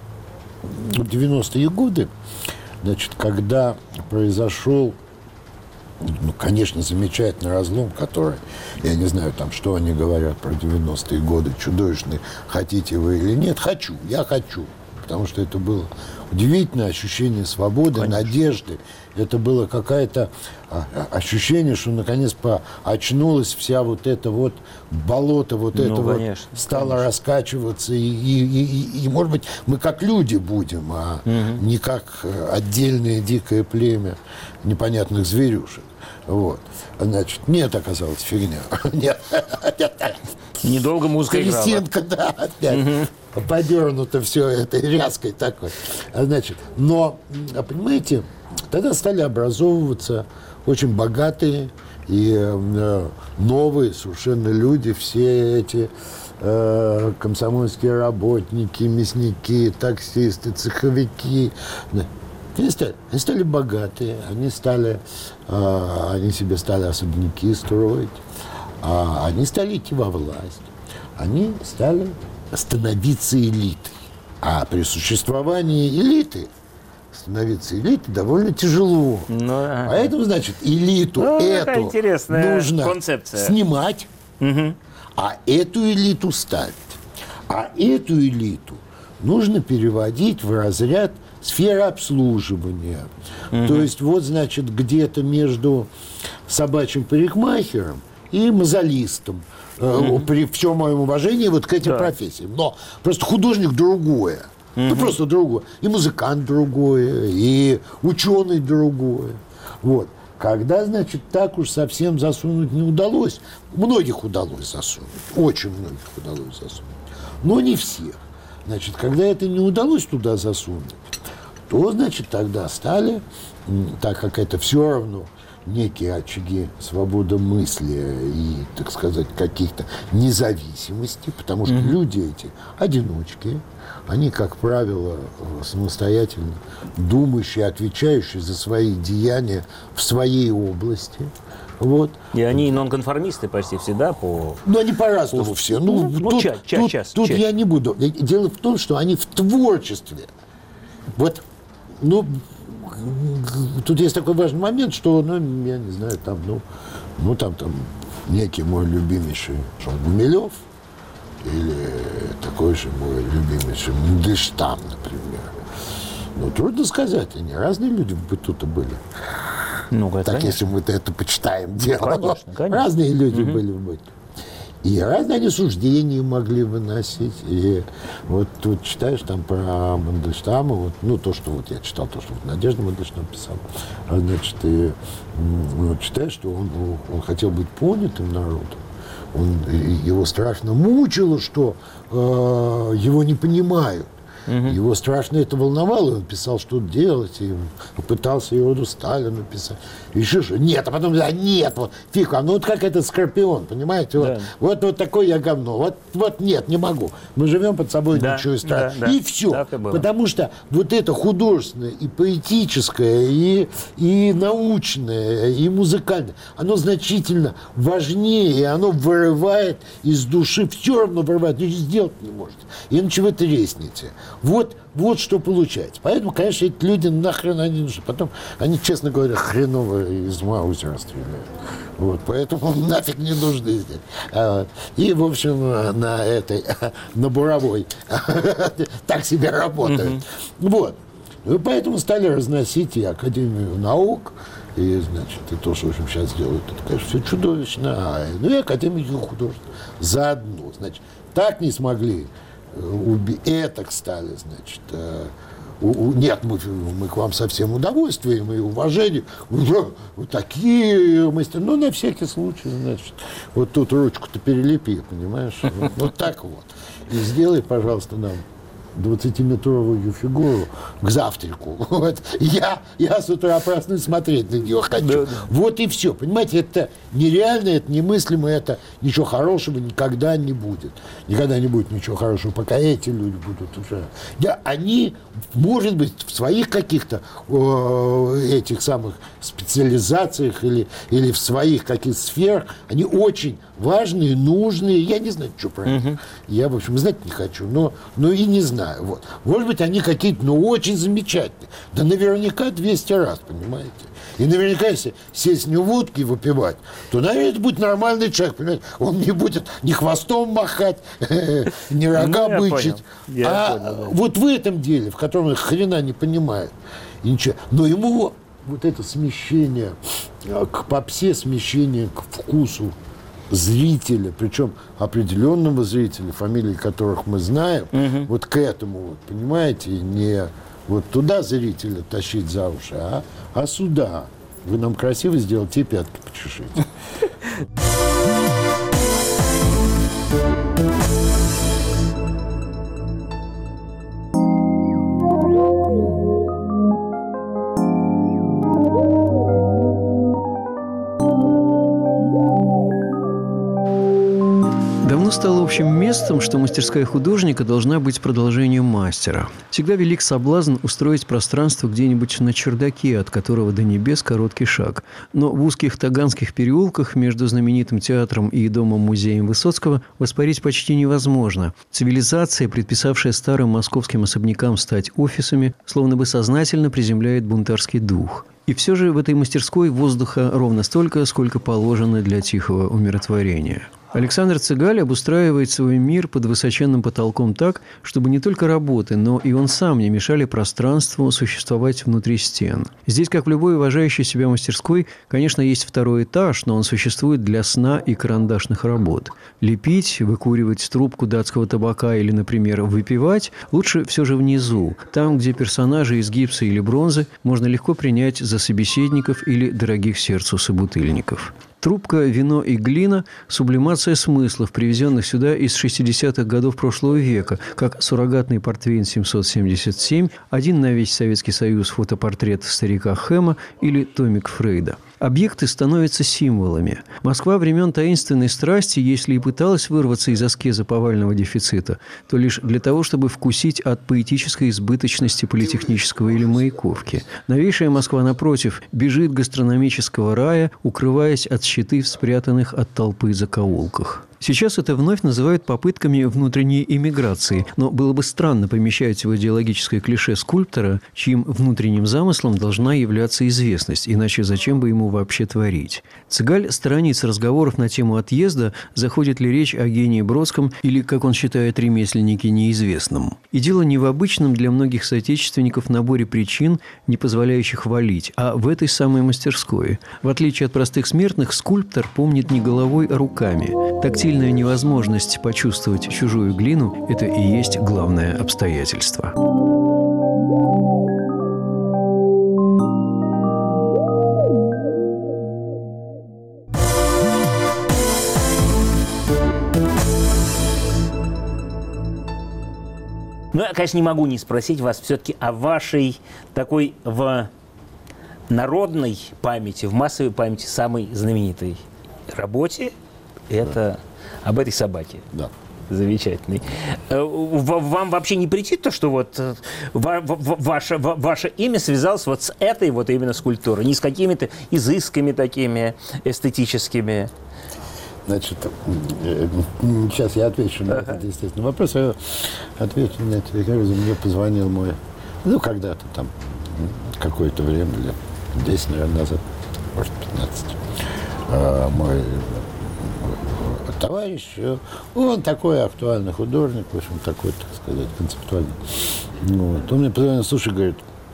девяностые годы, значит, когда произошел, ну, конечно, замечательный разлом, который, я не знаю, там, что они говорят про девяностые годы, чудовищный, хотите вы или нет, хочу, я хочу, потому что это было удивительное ощущение свободы, конечно. Надежды. Это было какое-то ощущение, что наконец очнулась вся вот это вот болото, вот ну, это конечно, вот стало конечно. Раскачиваться. И, и, и, и, может быть, мы как люди будем, а угу. не как отдельное дикое племя непонятных зверюшек. Вот. Значит, нет, оказалось, фигня. Нет. Недолго музыка играла. Крестинка, да, опять. Угу. Подернуто все этой ряской такой. Значит, но, понимаете, тогда стали образовываться очень богатые и э, новые совершенно люди, все эти э, комсомольские работники, мясники, таксисты, цеховики. Они стали, они стали богатые, они, стали, э, они себе стали особняки строить, а они стали идти во власть, они стали становиться элитой. А при существовании элиты становиться элитой довольно тяжело. Ну, ага. Поэтому, значит, элиту ну, эту нужно концепция. Снимать, угу. а эту элиту ставить. А эту элиту нужно переводить в разряд сфера обслуживания. Угу. То есть вот, значит, где-то между собачьим парикмахером и мозолистом. Mm-hmm. При всем моем уважении вот к этим да. профессиям. Но просто художник другое. Mm-hmm. Ну, просто другое. И музыкант другое, и ученый другое. Вот. Когда, значит, так уж совсем засунуть не удалось, многих удалось засунуть, очень многих удалось засунуть, но не всех. Значит, когда это не удалось туда засунуть, то, значит, тогда стали, так как это все равно некие очаги свободы мысли и, так сказать, каких-то независимости, потому что mm-hmm. люди эти одиночки, они, как правило, самостоятельно думающие, отвечающие за свои деяния в своей области. Вот. И они нонконформисты почти всегда по... Ну, они по-разному все. Ну, ну, тут, ча- ча- тут, час, тут час. я не буду. Дело в том, что они в творчестве. Вот, ну... Тут есть такой важный момент, что, ну, я не знаю, там, ну, ну там, там, некий мой любимейший Гумилев или такой же мой любимейший Мандельштам, например. Ну, трудно сказать, они разные люди в быту-то были. Ну, так, конечно. Если мы это почитаем дело. Ну, конечно, конечно. Разные люди угу. были в быту. И разные они суждения могли выносить. И вот тут читаешь там про Мандельштама, вот, ну, то, что вот я читал, то, что вот Надежда Мандельштам писала, значит, и вот, читаешь, что он, он хотел быть понятым народом. Он, его страшно мучило, что э, его не понимают. Угу. Его страшно это волновало, он писал, что делать, и пытался его до Сталина писать. Еще что? Нет, а потом, а нет, вот, фиг, а ну вот как этот Скорпион, понимаете? Вот, да. вот, вот такое я говно, вот, вот нет, не могу. Мы живем под собой, да, ничего страшного. Да, да. И все. И потому что вот это художественное, и поэтическое, и, и научное, и музыкальное, оно значительно важнее, и оно вырывает из души, все равно вырывает, ничего сделать не может. Иначе вы треснете. Вот, вот что получается. Поэтому, конечно, эти люди нахрен они нужны. Потом они, честно говоря, хреново из Маузера стреляют. Вот, поэтому нафиг не нужны здесь. А, и, в общем, на этой, на буровой так себе работают. Вот. И поэтому стали разносить и Академию наук, и, значит, и то, что, в общем, сейчас делают, это, конечно, все чудовищно. А, ну и Академию художеств заодно. Значит, так не смогли. Это стали, значит, у, у, нет, мы, мы к вам со всем удовольствием и уважением, вот такие мастера, ну, на всякий случай, значит, вот тут ручку-то перелепи, понимаешь, вот, вот так вот, и сделай, пожалуйста, нам двадцатиметровую фигуру к завтраку. Вот. Я, я с утра проснусь, смотреть на нее хочу. Да, да. Вот и все. Понимаете, это нереально, это немыслимо, это ничего хорошего никогда не будет. Никогда не будет ничего хорошего, пока эти люди будут уже. Да, они, может быть, в своих каких-то э, этих самых специализациях или, или в своих каких-то сферах, они очень важные, нужные. Я не знаю, что про них. Угу. Я, в общем, знать не хочу, но, но и не знаю. Вот. Может быть, они какие-то, ну, очень замечательные. Да наверняка двести раз, понимаете? И наверняка, если сесть не водки выпивать, то, наверное, это будет нормальный человек, понимаете? Он не будет ни хвостом махать, ни рога бычить. А вот в этом деле, в котором их хрена не понимает, ничего. Но ему вот это смещение к попсе, смещение к вкусу зрителя, причем определенного зрителя, фамилии которых мы знаем, угу. вот к этому, вот, понимаете, не вот туда зрителя тащить за уши, а, а сюда. Вы нам красиво сделайте и пятки почешите. Стало общим местом, что мастерская художника должна быть продолжением мастера. Всегда велик соблазн устроить пространство где-нибудь на чердаке, от которого до небес короткий шаг. Но в узких таганских переулках между знаменитым театром и домом-музеем Высоцкого воспарить почти невозможно. Цивилизация, предписавшая старым московским особнякам стать офисами, словно бы сознательно приземляет бунтарский дух. И все же в этой мастерской воздуха ровно столько, сколько положено для тихого умиротворения. Александр Цыгаль обустраивает свой мир под высоченным потолком так, чтобы не только работы, но и он сам не мешали пространству существовать внутри стен. Здесь, как в любой уважающей себя мастерской, конечно, есть второй этаж, но он существует для сна и карандашных работ. Лепить, выкуривать трубку датского табака или, например, выпивать лучше все же внизу, там, где персонажи из гипса или бронзы можно легко принять за собеседников или дорогих сердцу собутыльников. Трубка, вино и глина – сублимация смыслов, привезенных сюда из шестидесятых годов прошлого века, как суррогатный портвейн семьсот семьдесят семь, один на весь Советский Союз фотопортрет старика Хэма или томик Фрейда. Объекты становятся символами. Москва времен таинственной страсти, если и пыталась вырваться из аскезы повального дефицита, то лишь для того, чтобы вкусить от поэтической избыточности политехнического или Маяковки. Новейшая Москва, напротив, бежит гастрономического рая, укрываясь от щиты в спрятанных от толпы закоулках. Сейчас это вновь называют попытками внутренней эмиграции, но было бы странно помещать в идеологическое клише скульптора, чьим внутренним замыслом должна являться известность, иначе зачем бы ему вообще творить? Цыгаль сторонится разговоров на тему отъезда, заходит ли речь о гении Бродском или, как он считает, ремесленнике неизвестном. И дело не в обычном для многих соотечественников наборе причин, не позволяющих валить, а в этой самой мастерской. В отличие от простых смертных, скульптор помнит не головой, а руками. Тактильная невозможность почувствовать чужую глину – это и есть главное обстоятельство. Ну, я, конечно, не могу не спросить вас все-таки о вашей такой в народной памяти, в массовой памяти самой знаменитой работе. Это да. Об этой собаке. Да. Замечательный. Вам вообще не претит то, что вот ваше, ваше имя связалось вот с этой вот именно скульптурой, не с какими-то изысками такими эстетическими? Значит, сейчас я отвечу на ага. этот естественный вопрос. Я отвечу на это. Мне позвонил мой, ну, когда-то там, какое-то время, лет десять, наверное, назад, может, пятнадцать, мой товарищ, он такой актуальный художник, в общем, такой, так сказать, концептуальный. Вот. Он мне позвонил, слушай, говорит,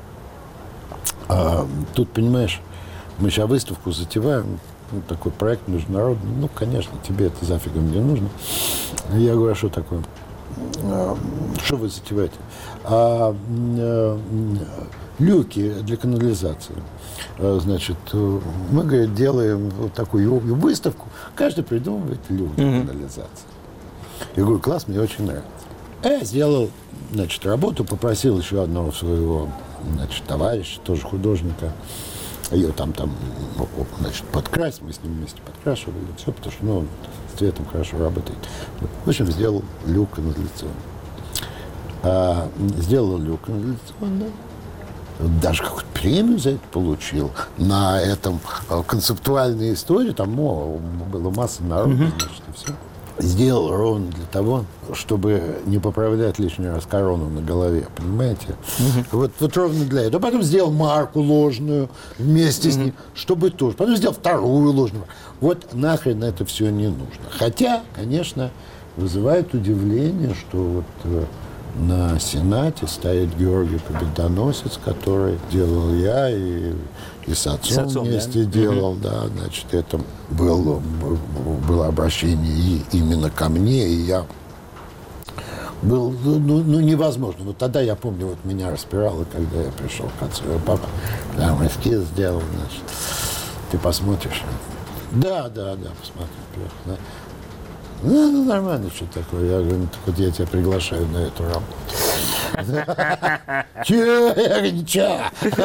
а, тут, понимаешь, мы сейчас выставку затеваем, ну, такой проект международный, ну, конечно, тебе это зафигом не нужно. Я говорю, а что такое? А, что вы затеваете? А, а, люки для канализации. Значит, мы, говорит, делаем вот такую выставку, каждый придумывает люк для mm-hmm. канализации. Я говорю, класс, мне очень нравится. Я сделал, значит, работу, попросил еще одного своего, значит, товарища, тоже художника, ее там, там, значит, подкрасить, мы с ним вместе подкрашивали, все, потому что, ну, он с цветом хорошо работает. В общем, сделал люк канализационный. А, сделал люк канализационный. Даже какую-то премию за это получил. На этом концептуальной истории, там о, было масса народу, mm-hmm. значит, и все. Сделал ровно для того, чтобы не поправлять лишний раз корону на голове, понимаете? Mm-hmm. Вот, вот ровно для этого. Потом сделал марку ложную вместе mm-hmm. с ним, чтобы тоже. Потом сделал вторую ложную. Вот нахрен это все не нужно. Хотя, конечно, вызывает удивление, что вот на Сенате стоит Георгий Победоносец, который делал я и, и с отцом, с отцом вместе да? делал, угу. да, значит, это было, было обращение и именно ко мне, и я был, ну, ну, невозможно. Вот тогда, я помню, вот меня распирало, когда я пришел к отцу, и папа, да, мы эскиз сделал, значит, ты посмотришь? Да, да, да, посмотрим, да. Ну, ну, нормально, что такое. Я говорю, ну, так вот я тебя приглашаю на эту работу. Че? Я говорю, ничего.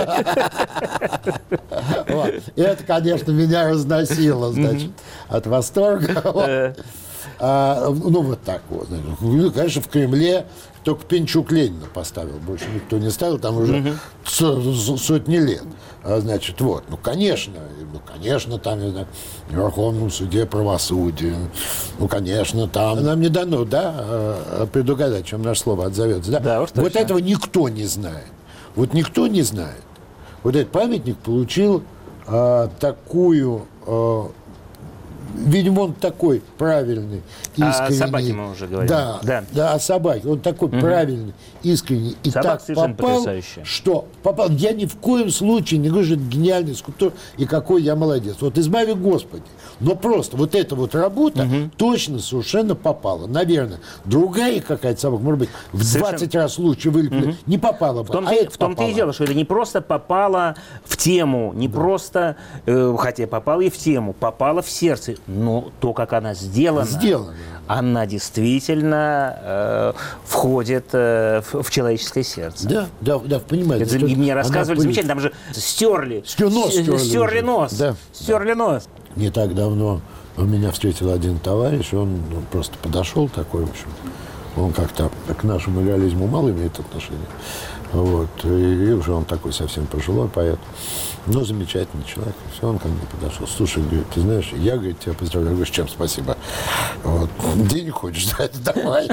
И это, конечно, меня разносило, значит, от восторга. Ну, вот так вот. Конечно, в Кремле только Пинчук Ленина поставил. Больше никто не ставил, там уже сотни лет. Значит, вот, ну, конечно, ну, конечно, там, не знаю, в Верховном суде правосудия, ну, конечно, там нам не дано, да, предугадать, чем наше слово отзовется, да? Да, уж точно. Вот этого никто не знает. Вот никто не знает. Вот этот памятник получил а, такую а, видимо, он такой правильный, искренний. О собаке мы уже говорили. Да, да, да, о собаке. Он такой угу. правильный, искренний. И собак так попал, что попал. Я ни в коем случае не говорю, что это гениальный скульптор и какой я молодец. Вот избави Господи. Но просто вот эта вот работа угу. точно совершенно попала. Наверное, другая какая-то собака, может быть, в совершенно... двадцать раз лучше вылеплена, угу. не попала бы. В том-то, а в том-то и дело, что это не просто попало в тему, не да. просто, э, хотя попало и в тему, попало в сердце. Но то, как она сделана, сделана. она действительно э, входит э, в, в человеческое сердце. Да, да, да, понимаете. Это, и мне рассказывали замечательно, там же стерли, Стер нос, стерли, стерли нос, да. стерли да. нос. Не так давно меня встретил один товарищ, он ну, просто подошел такой, в общем, он как-то к нашему реализму мало имеет отношения. Вот. И, и уже он такой совсем пожилой поэт. Но замечательный человек. Все, он ко мне подошел. Слушай, говорит, ты знаешь, я, говорит, тебя поздравляю. Я говорю, с чем спасибо? Вот. Денег хочешь дать? Давай.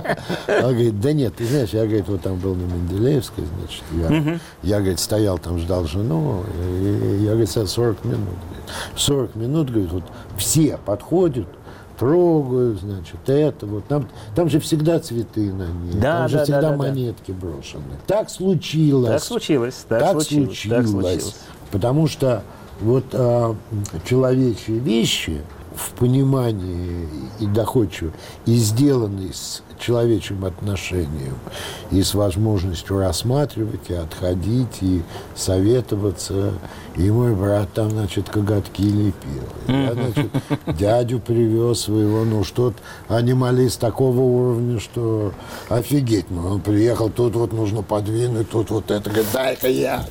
Он говорит, да нет, ты знаешь, я, говорит, вот там был на Менделеевской, значит, я, я, говорит, стоял там, ждал жену, и я, говорит, сорок минут. сорок минут, говорит, вот все подходят, трогаю, значит, это вот. Там, там же всегда цветы на ней, да, там же да, всегда да, да, монетки да. брошены. Так случилось. Так случилось. Так, так, случилось, случилось, так случилось. Потому что вот а, человечьи вещи в понимании и доходчиво, и сделанные с человечьим отношением, и с возможностью рассматривать, и отходить, и советоваться. И мой брат там, значит, коготки лепил. Я, значит, дядю привез своего, ну, что-то, анималист такого уровня, что офигеть. Ну, он приехал, тут вот нужно подвинуть, тут вот это, говорит, дай-ка я.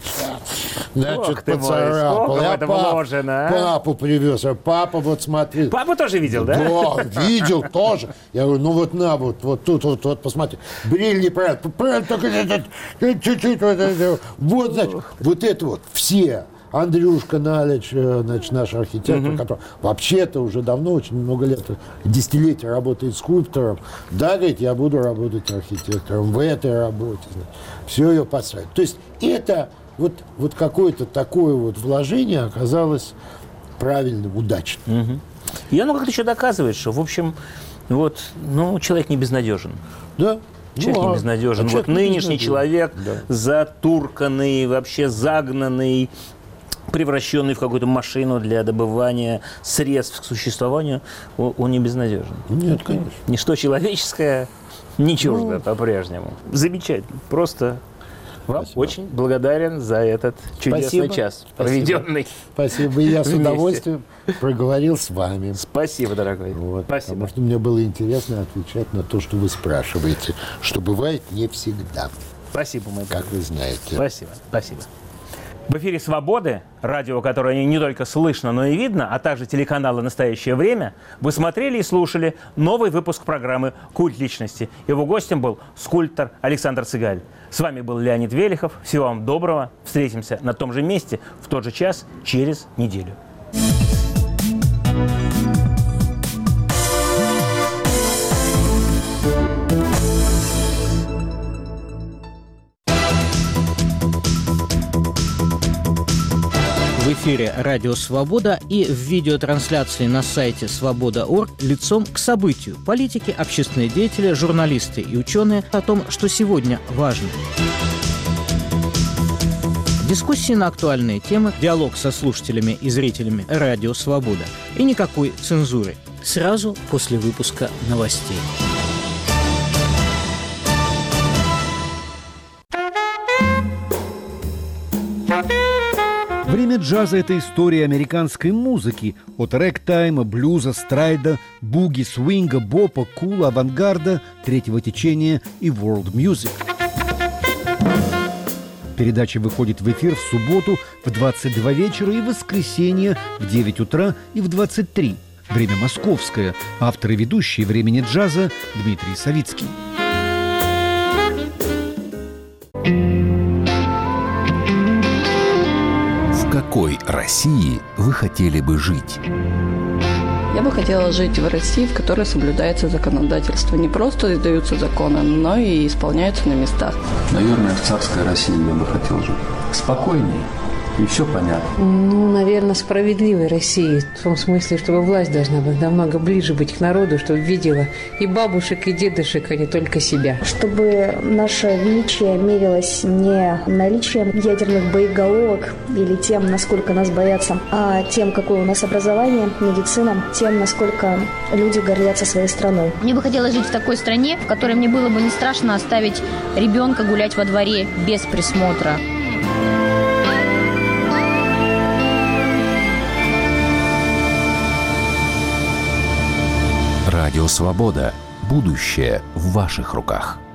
Значит, поцарапал. Я пап, папу привез. А папа, вот смотри. Папу тоже видел, да? Да, видел тоже. Я говорю, ну вот на, вот, вот тут, вот, вот, посмотри. Бриль неправильно. Правильно, только чуть-чуть. Вот, значит, вот это вот все. Андрюшка Налич, значит, наш архитектор, угу. который вообще-то уже давно, очень много лет, десятилетия работает скульптором. Да, говорит, я буду работать архитектором в этой работе. Значит, все ее подстраивать. То есть это вот, вот какое-то такое вот вложение оказалось правильным, удачным. Угу. И оно как-то еще доказывает, что, в общем, вот, ну, человек не безнадежен. Да. Человек ну, не безнадежен. А вот нынешний человек, да. затурканный, вообще загнанный, превращенный в какую-то машину для добывания средств к существованию, он, он не безнадежен. Нет, конечно. Ничто человеческое не чуждо ну, по-прежнему. Замечательно. Просто вам спасибо. Очень благодарен за этот чудесный спасибо. час, Спасибо. проведенный. Спасибо. И я с удовольствием проговорил с вами. Спасибо, дорогой. Вот, Спасибо. Потому что мне было интересно отвечать на то, что вы спрашиваете, что бывает не всегда. Спасибо, мой Как вы знаете. Спасибо. Спасибо. В эфире «Свободы», радио, которое не только слышно, но и видно, а также телеканала «Настоящее время», вы смотрели и слушали новый выпуск программы «Культ личности». Его гостем был скульптор Александр Цыгаль. С вами был Леонид Велихов. Всего вам доброго. Встретимся на том же месте в тот же час через неделю. В эфире «Радио Свобода» и в видеотрансляции на сайте свобода точка орг лицом к событию. Политики, общественные деятели, журналисты и ученые о том, что сегодня важно. Дискуссии на актуальные темы, диалог со слушателями и зрителями «Радио Свобода». И никакой цензуры. Сразу после выпуска новостей. Время джаза – это история американской музыки. От рэг-тайма, блюза, страйда, буги, свинга, бопа, кула, авангарда, третьего течения и world music. Передача выходит в эфир в субботу в двадцать два вечера и в воскресенье в девять утра и в двадцать три. Время московское. Автор и ведущий «Времени джаза» Дмитрий Савицкий. В какой России вы хотели бы жить? Я бы хотела жить в России, в которой соблюдается законодательство. Не просто издаются законы, но и исполняются на местах. Наверное, в царской России я бы хотел жить. Спокойнее, и все понятно. Ну, наверное, справедливой России. В том смысле, чтобы власть должна быть намного ближе быть к народу, чтобы видела и бабушек, и дедушек, а не только себя. Чтобы наше величие мерилось не наличием ядерных боеголовок или тем, насколько нас боятся, а тем, какое у нас образование, медицина, тем, насколько люди гордятся своей страной. Мне бы хотелось жить в такой стране, в которой мне было бы не страшно оставить ребенка гулять во дворе без присмотра. Радио «Свобода». Будущее в ваших руках.